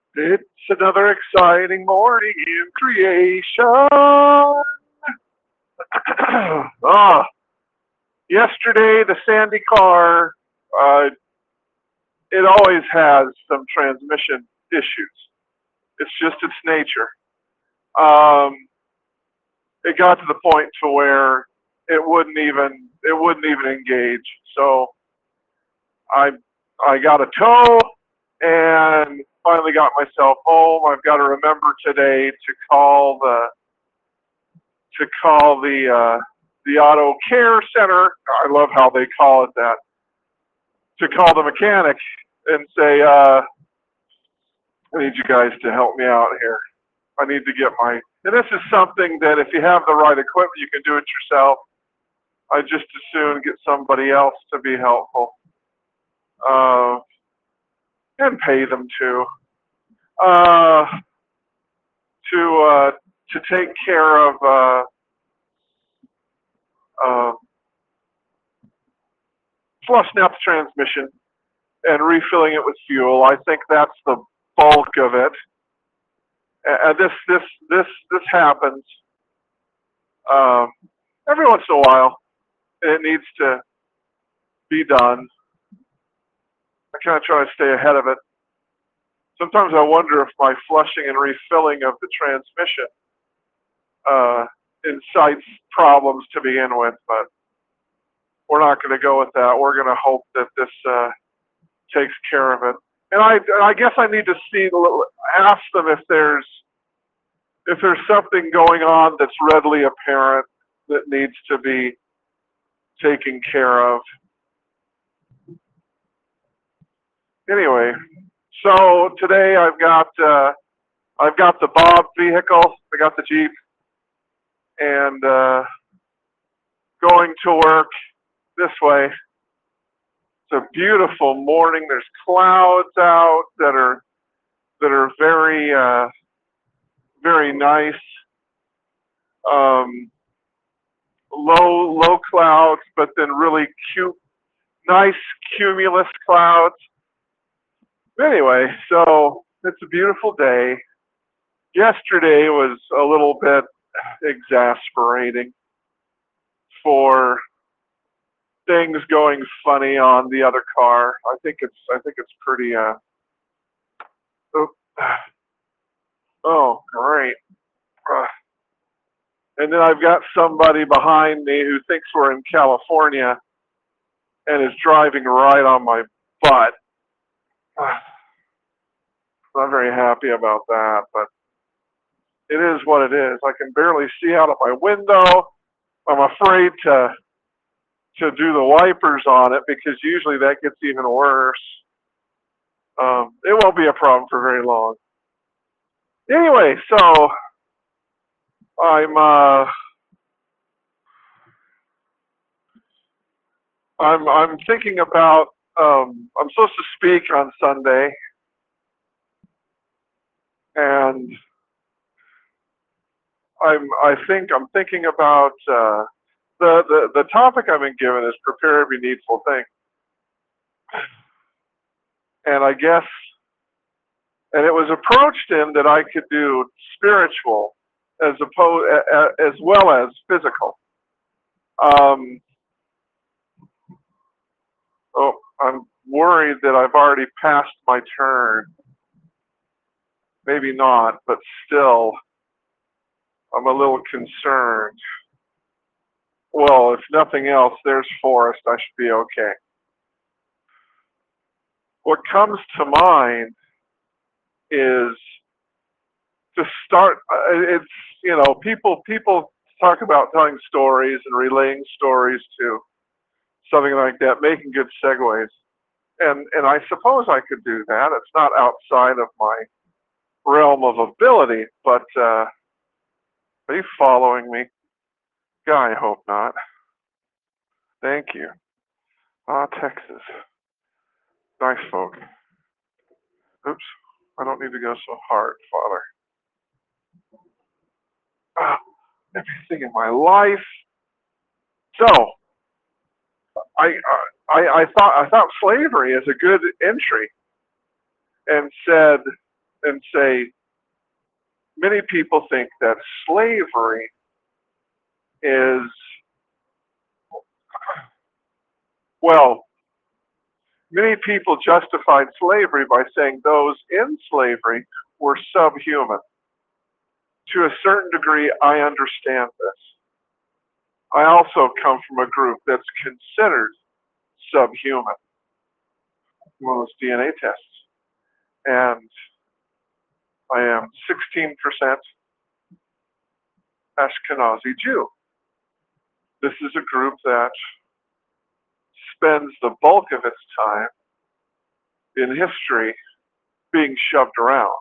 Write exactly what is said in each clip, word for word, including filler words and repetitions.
It's another exciting morning in creation. Ah, yesterday the Sandy car, uh, it always has some transmission issues. It's just its nature. Um, it got to the point to where it wouldn't even it wouldn't even engage. So I I got a tow and finally got myself home. I've got to remember today to call the to call the uh, the auto care center. I love how they call it that. To call the mechanic and say, uh, I need you guys to help me out here. I need to get my. And this is something that if you have the right equipment, you can do it yourself. I just as soon get somebody else to be helpful uh, and pay them too uh, to uh, to take care of uh, uh, flushing out the transmission and refilling it with fuel. I think that's the bulk of it. And this this this this happens um, every once in a while. It needs to be done. I kind of try to stay ahead of it. Sometimes I wonder if my flushing and refilling of the transmission uh, incites problems to begin with, but we're not going to go with that. We're going to hope that this uh, takes care of it. And I, I guess I need to see, ask them if there's if there's something going on that's readily apparent that needs to be taken care of. Anyway, so today I've got uh, I've got the Bob vehicle, I got the Jeep, and uh, going to work this way. It's a beautiful morning. There's clouds out that are that are very uh, very nice. Um, low low clouds, but then really cute, nice cumulus clouds. Anyway, so it's a beautiful day. Yesterday was a little bit exasperating for things going funny on the other car. I think it's I think it's pretty uh oh, oh great. Uh, and then I've got somebody behind me who thinks we're in California and is driving right on my butt. Uh, not very happy about that, but it is what it is. I can barely see out of my window. I'm afraid to to do the wipers on it because usually that gets even worse. Um, it won't be a problem for very long. Anyway, so I'm uh, I'm I'm thinking about um, I'm supposed to speak on Sunday, and I'm I think I'm thinking about uh, the, the the topic I've been given is prepare every needful thing, and I guess and it was approached in that I could do spiritual as opposed as well as physical. Um, oh, I'm worried that I've already passed my turn. Maybe not, but still, I'm a little concerned. Well, if nothing else, there's Forrest. I should be okay. What comes to mind is to start. It's you know, people people talk about telling stories and relaying stories to something like that, making good segues. And and I suppose I could do that. It's not outside of my realm of ability, but uh, are you following me? Yeah, I hope not. Thank you. Ah, Texas. Nice folk. Oops. I don't need to go so hard, Father. Ah, everything in my life. So, I, I, I thought I thought slavery is a good entry, and said and say, many people think that slavery is, well, many people justified slavery by saying those in slavery were subhuman. To a certain degree, I understand this. I also come from a group that's considered subhuman, one of those D N A tests. And I am sixteen percent Ashkenazi Jew. This is a group that spends the bulk of its time in history being shoved around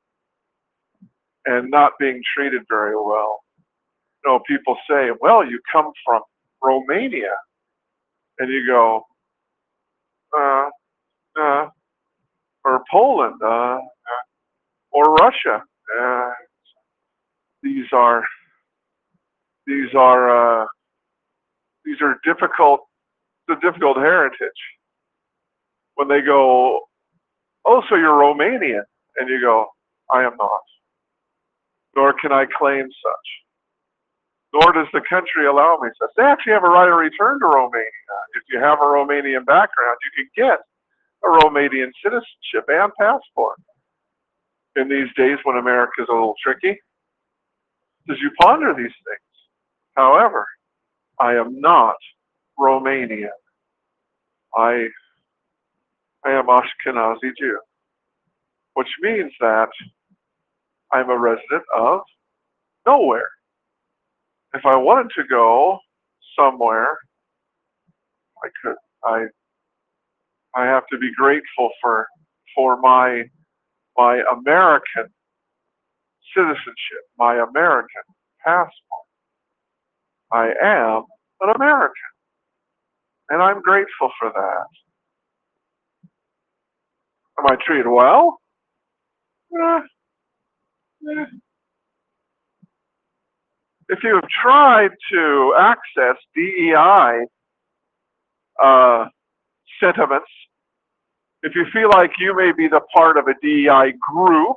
and not being treated very well. You know, people say, well, you come from Romania. And you go, uh, uh, or Poland, uh, or Russia. Uh, these are, these are, uh, these are difficult, it's a difficult heritage. When they go, oh, so you're Romanian. And you go, I am not. Nor can I claim such. Nor does the country allow me such. They actually have a right of return to Romania. If you have a Romanian background, you can get a Romanian citizenship and passport. In these days when America is a little tricky, as you ponder these things. However, I am not Romanian. I, I am Ashkenazi Jew, which means that I'm a resident of nowhere. If I wanted to go somewhere, I could. I I have to be grateful for for my my American citizenship, my American passport. I am an American, and I'm grateful for that. Am I treated well? Eh, eh. If you have tried to access D E I uh, sentiments, if you feel like you may be the part of a D E I group,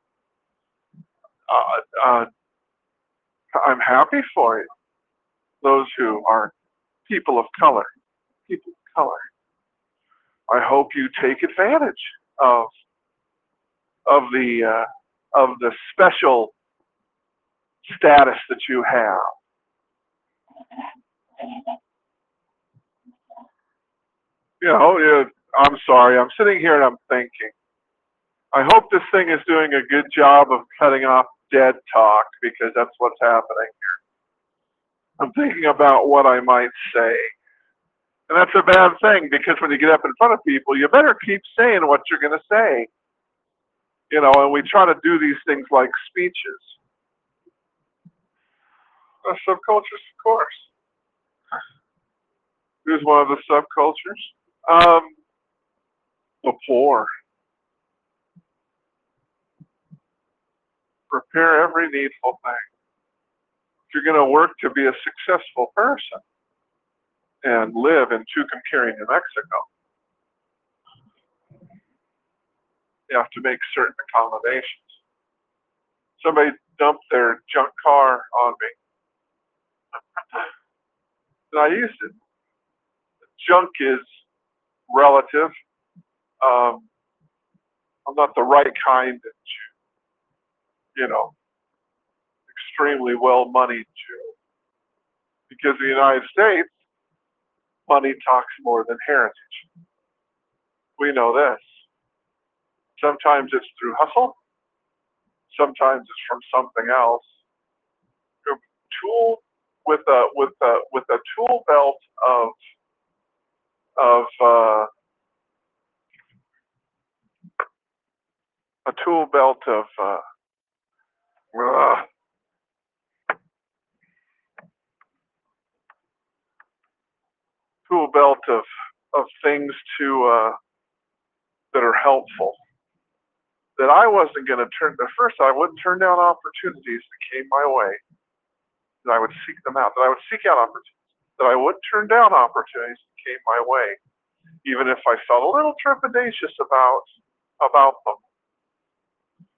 uh, uh, I'm happy for you. Those who are people of color, people of color. I hope you take advantage of of the uh, of the special status that you have. You know, you, I'm sorry. I'm sitting here and I'm thinking. I hope this thing is doing a good job of cutting off dead talk, because that's what's happening here. I'm thinking about what I might say. And that's a bad thing, because when you get up in front of people, you better keep saying what you're going to say. You know, and we try to do these things like speeches. Uh, subcultures, of course. Who's one of the subcultures? Um, the poor. Prepare every needful thing. If you're going to work to be a successful person and live in Tucumcari, New Mexico, you have to make certain accommodations. Somebody dumped their junk car on me, and I used it. Junk is relative. Um, I'm not the right kind of Jew, you know, extremely well-moneyed Jew. Because in the United States, money talks more than heritage. We know this. Sometimes it's through hustle. Sometimes it's from something else. A tool with a with a with a tool belt of of uh, a tool belt of uh, uh, tool belt of of things to uh, that are helpful. That I wasn't going to turn. At first, I wouldn't turn down opportunities that came my way. That I would seek them out. That I would seek out opportunities. That I wouldn't turn down opportunities that came my way, even if I felt a little trepidatious about about them.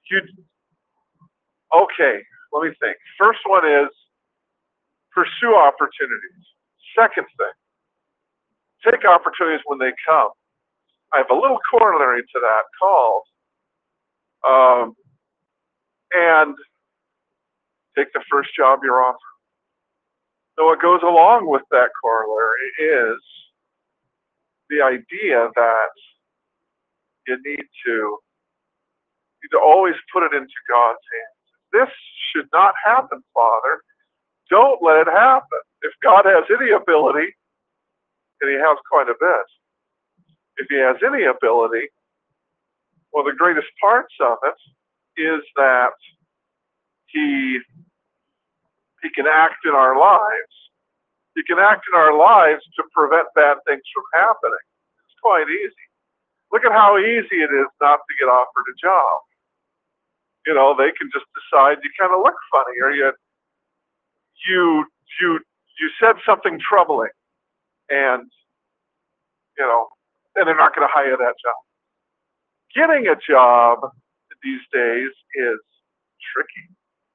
You, okay, let me think. First one is pursue opportunities. Second thing, take opportunities when they come. I have a little corollary to that called, um, and take the first job you're offered. So what goes along with that corollary is the idea that you need to, you need to always put it into God's hands. This should not happen, Father. Don't let it happen. If God has any ability, and he has quite a bit, if he has any ability, well, the greatest parts of it is that he, he can act in our lives. He can act in our lives to prevent bad things from happening. It's quite easy. Look at how easy it is not to get offered a job. You know, they can just decide you kind of look funny, or you, you, you, you said something troubling, and you know, and they're not going to hire that job. Getting a job these days is tricky.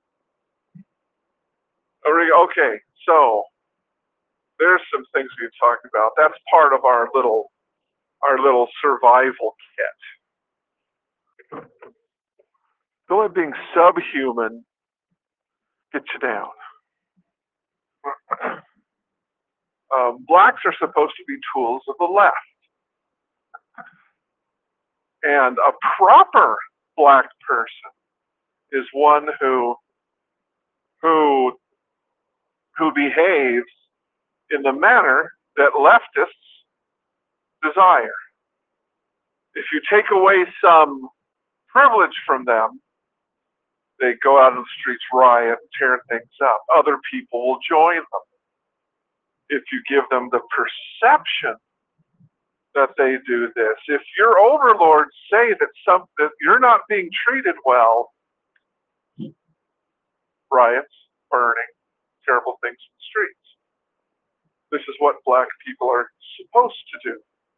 Okay, so there's some things we've talked about. That's part of our little, our little survival kit. Don't let being subhuman get you down. Um, blacks are supposed to be tools of the left. And a proper black person is one who who who behaves in the manner that leftists desire. If you take away some privilege from them, they go out in the streets, riot, tear things up. Other people will join them. If you give them the perception that they do this, if your overlords say that some that you're not being treated well, riots, burning, terrible things in the streets. This is what black people are supposed to do.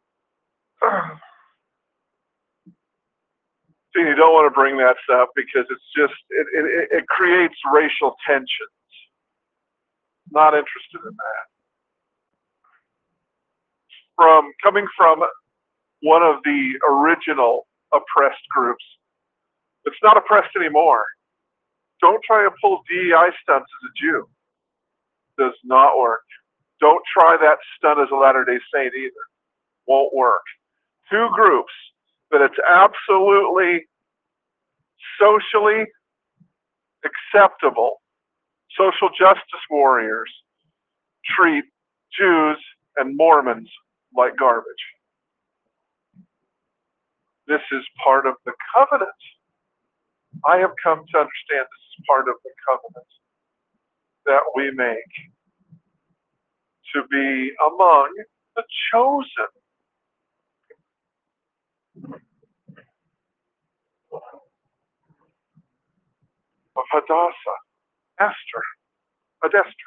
See, you don't want to bring that stuff because it's just, it, it, it creates racial tensions. Not interested in that. From coming from one of the original oppressed groups, it's not oppressed anymore. Don't try to pull D E I stunts as a Jew. Does not work. Don't try that stunt as a Latter-day Saint either. Won't work. Two groups that it's absolutely socially acceptable, social justice warriors treat Jews and Mormons like garbage. This is part of the covenant. I have come to understand this is part of the covenant that we make to be among the chosen. Of Hadassah, Esther, Adester.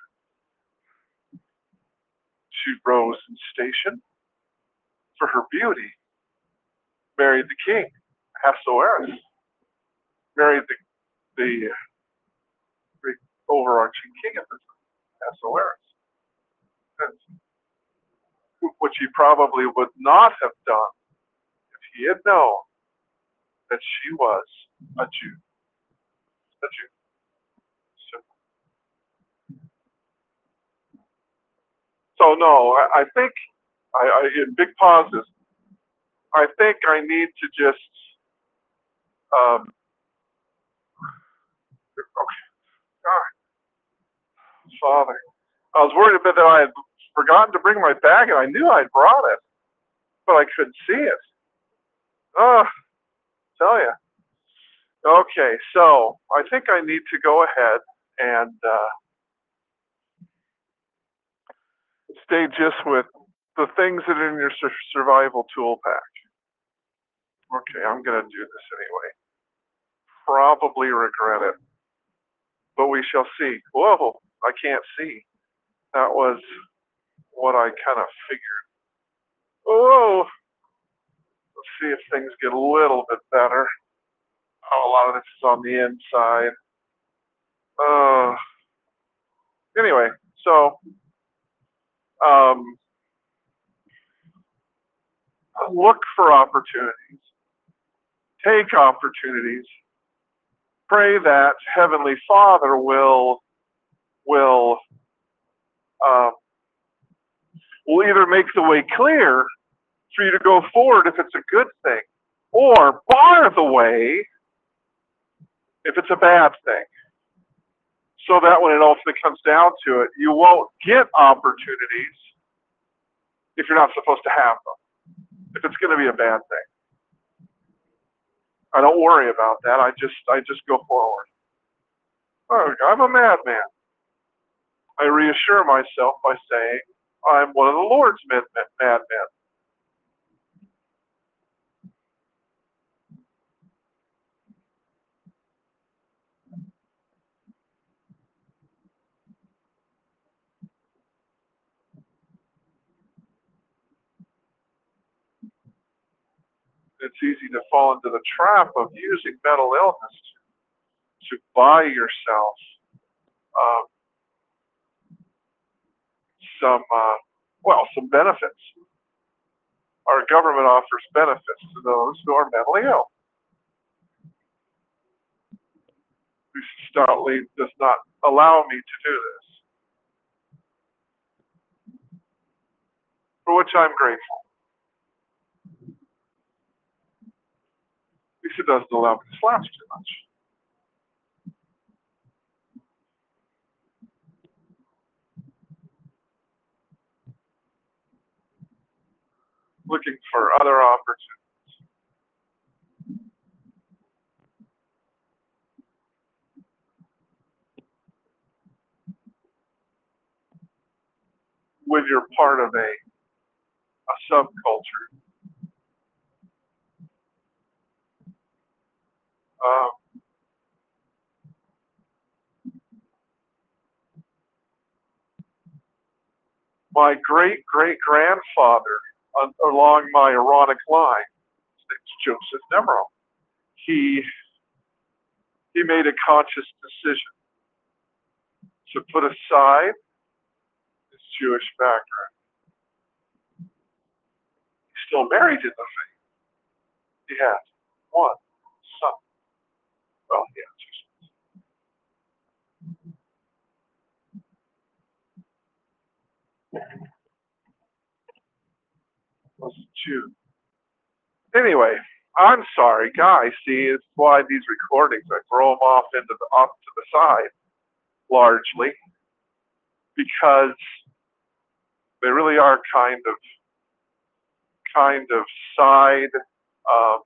She rose in station for her beauty, married the king, Ahasuerus, married the, the, the overarching king of Israel, Ahasuerus. Which he probably would not have done if he had known that she was a Jew. A Jew. So, so no, I, I think, I, I, in big pauses, I think I need to just, um, okay, God, Father, I was worried a bit that I had forgotten to bring my bag, and I knew I'd brought it, but I couldn't see it. Oh, tell you. Okay, so I think I need to go ahead and uh, stay just with the things that are in your survival tool pack. Okay, I'm going to do this anyway. Probably regret it, but we shall see. Whoa, I can't see. That was what I kind of figured. Whoa, let's see if things get a little bit better. I'll lot of this is on the inside. Uh, anyway, so um, look for opportunities, take opportunities, pray that Heavenly Father will will um, will either make the way clear for you to go forward if it's a good thing, or bar the way if it's a bad thing. So that when it ultimately comes down to it, you won't get opportunities if you're not supposed to have them, if it's going to be a bad thing. I don't worry about that. I just I just go forward. Oh, I'm a madman. I reassure myself by saying, I'm one of the Lord's madmen. It's easy to fall into the trap of using mental illness to, to buy yourself um, some, uh, well, some benefits. Our government offers benefits to those who are mentally ill. Lucy Stoutly does not allow me to do this, for which I'm grateful. Lisa doesn't allow me to slash too much. Looking for other opportunities. When you're part of a, a subculture. Um, my great-great-grandfather, uh, along my Aaronic line, his name's Joseph Nemro, he, he made a conscious decision to put aside his Jewish background. He's still married in the faith. He has one son. Well, he has two sons. Was a Jew. Anyway, I'm sorry, guys. See, it's why these recordings, I throw them off into the off to the side, largely, because they really are kind of kind of side um,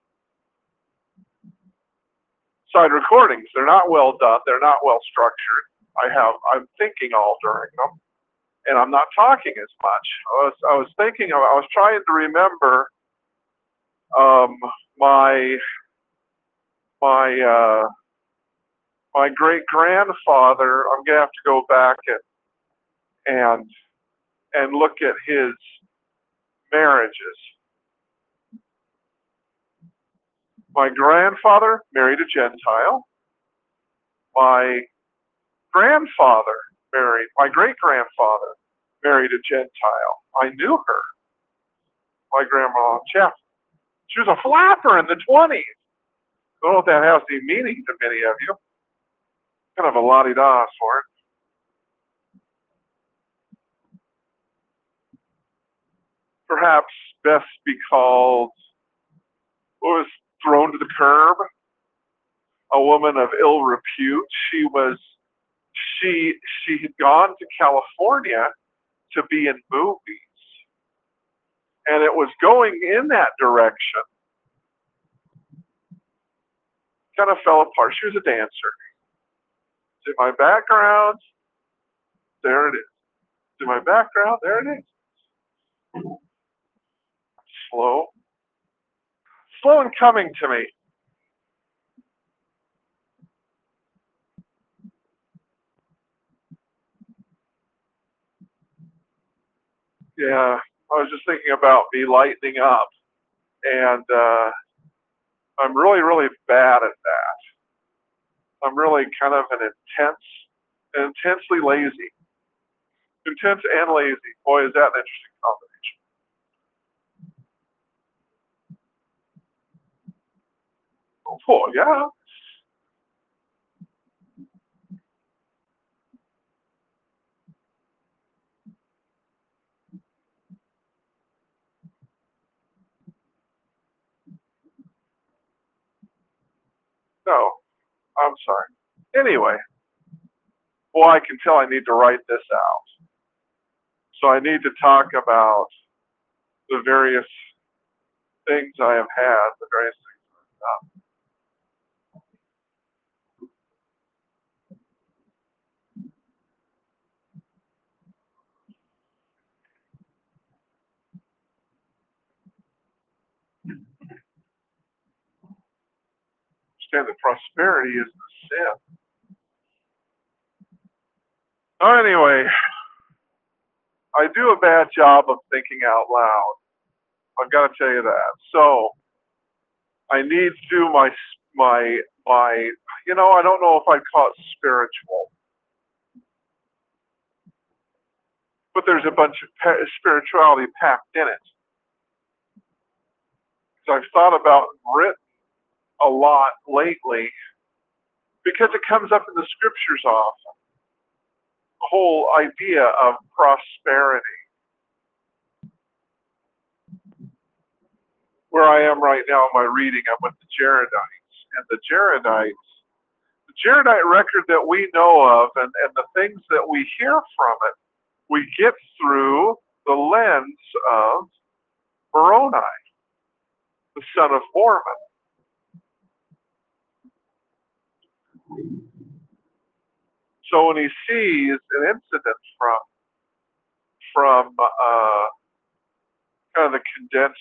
side recordings. They're not well done. They're not well structured. I have I'm thinking all during them, and I'm not talking as much. I was I was thinking of, I was trying to remember um, my my uh, my great grandfather. I'm gonna have to go back and and and look at his marriages. My grandfather married a Gentile. My grandfather married, my great grandfather married a Gentile. I knew her, my grandma Jeff. She was a flapper in the twenties. I don't know if that has any meaning to many of you. Kind of a la-di-da for it. Perhaps best be called, what was thrown to the curb? A woman of ill repute. She was, she, she had gone to California to be in movies. And it was going in that direction. Kind of fell apart. She was a dancer. To my background, there it is. To my background, there it is. Slow. Slow in coming to me. Yeah, I was just thinking about me lightening up. And uh, I'm really, really bad at that. I'm really kind of an intense, intensely lazy. Intense and lazy. Boy, is that an interesting combination. Oh, yeah. No, I'm sorry. Anyway, well, I can tell I need to write this out. So I need to talk about the various things I have had, the various things I've done. Understand that prosperity is the sin. Oh, anyway, I do a bad job of thinking out loud. I've got to tell you that. So I need to do my my my. You know, I don't know if I'd call it spiritual, but there's a bunch of spirituality packed in it. So I've thought about and written a lot lately because it comes up in the scriptures often. The whole idea of prosperity. Where I am right now in my reading, I'm with the Jaredites. And the Jaredites, the Jaredite record that we know of and, and the things that we hear from it, we get through the lens of Moroni, the son of Mormon. So when he sees an incident from from uh, kind of the condensed,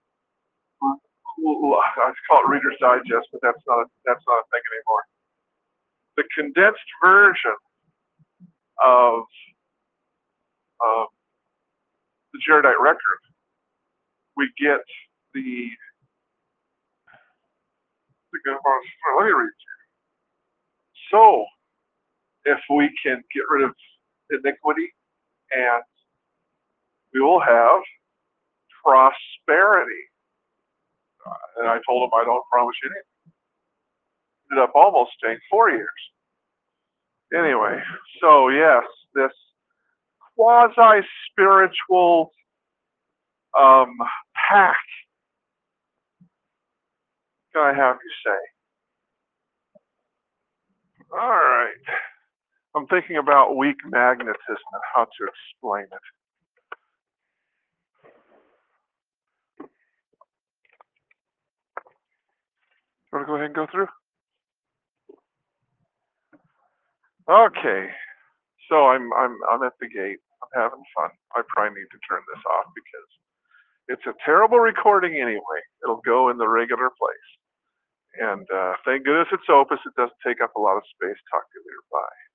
I call it Reader's Digest, but that's not a, that's not a thing anymore. The condensed version of um, the Jaredite record, we get the, the let me read. So if we can get rid of iniquity, and we will have prosperity. And I told him I don't promise you anything. Ended up almost staying four years. Anyway, so yes, this quasi-spiritual um, pack, can I have you say? All right. I'm thinking about weak magnetism and how to explain it. You want to go ahead and go through? Okay. So I'm I'm I'm at the gate. I'm having fun. I probably need to turn this off because it's a terrible recording anyway. It'll go in the regular place. And uh, thank goodness it's Opus. It doesn't take up a lot of space. Talk to you later. Bye.